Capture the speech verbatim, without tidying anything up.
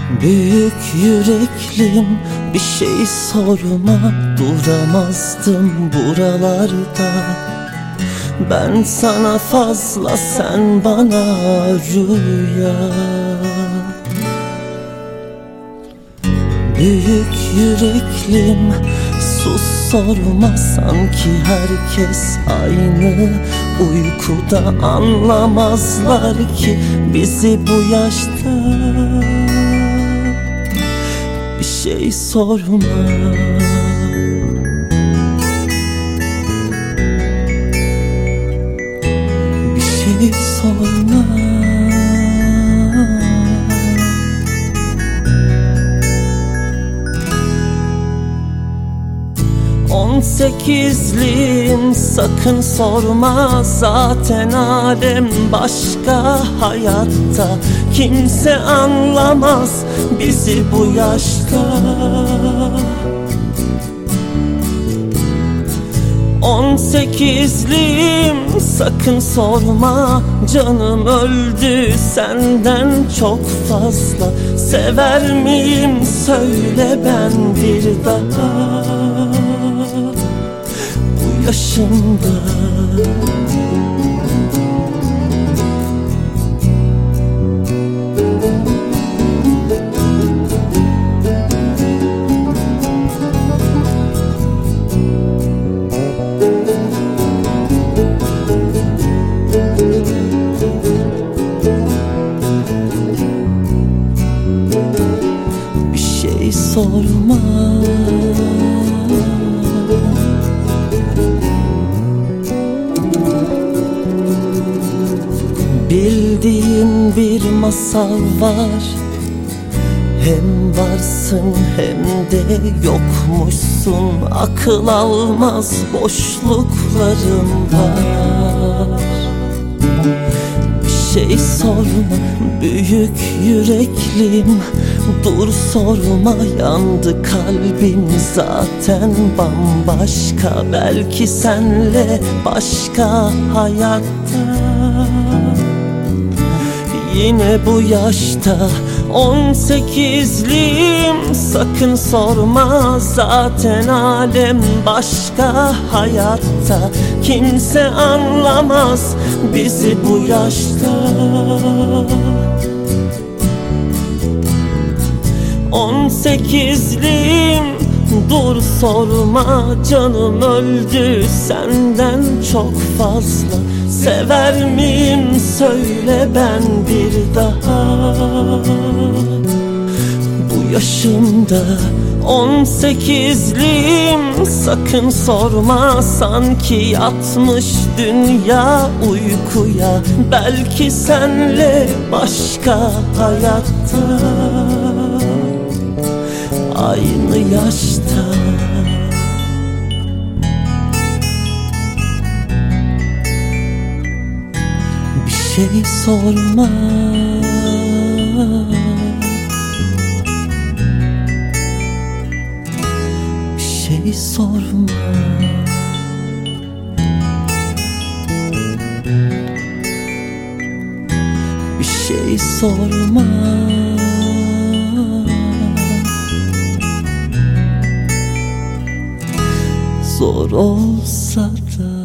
Büyük yüreklim, bir şey sorma, duramazdım buralarda. Ben sana fazla, sen bana rüya. Büyük yüreklim, sus sorma, sanki herkes aynı. Uykuda anlamazlar ki bizi bu yaşta. Bir şey sorma. Bir şey sorma. On sekizliyim, sakın sorma, zaten alem başka hayatta. Kimse anlamaz bizi bu yaşta. On sekizliyim, sakın sorma, canım öldü senden çok fazla. Sever miyim söyle ben bir daha bu yaşımda. Sorma. Bildiğin bir masal var, hem varsın hem de yokmuşsun. Akıl almaz boşluklarım var. Bir şey sorma, büyük yüreklim, dur sorma, yandı kalbim zaten bambaşka. Belki senle başka hayatta. Yine bu yaşta on sekizliyim, sakın sorma, zaten alem başka hayatta. Kimse anlamaz bizi bu yaşta. On sekizliyim, dur sorma, canım öldü senden çok fazla. Sever miyim söyle ben bir daha bu yaşımda. On sekizliyim, sakın sorma, sanki yatmış dünya uykuya. Belki senle başka hayatta, aynı yaşta. Bir şey sorma. Bir şey sorma. Bir şey sorma. Zor olsa da.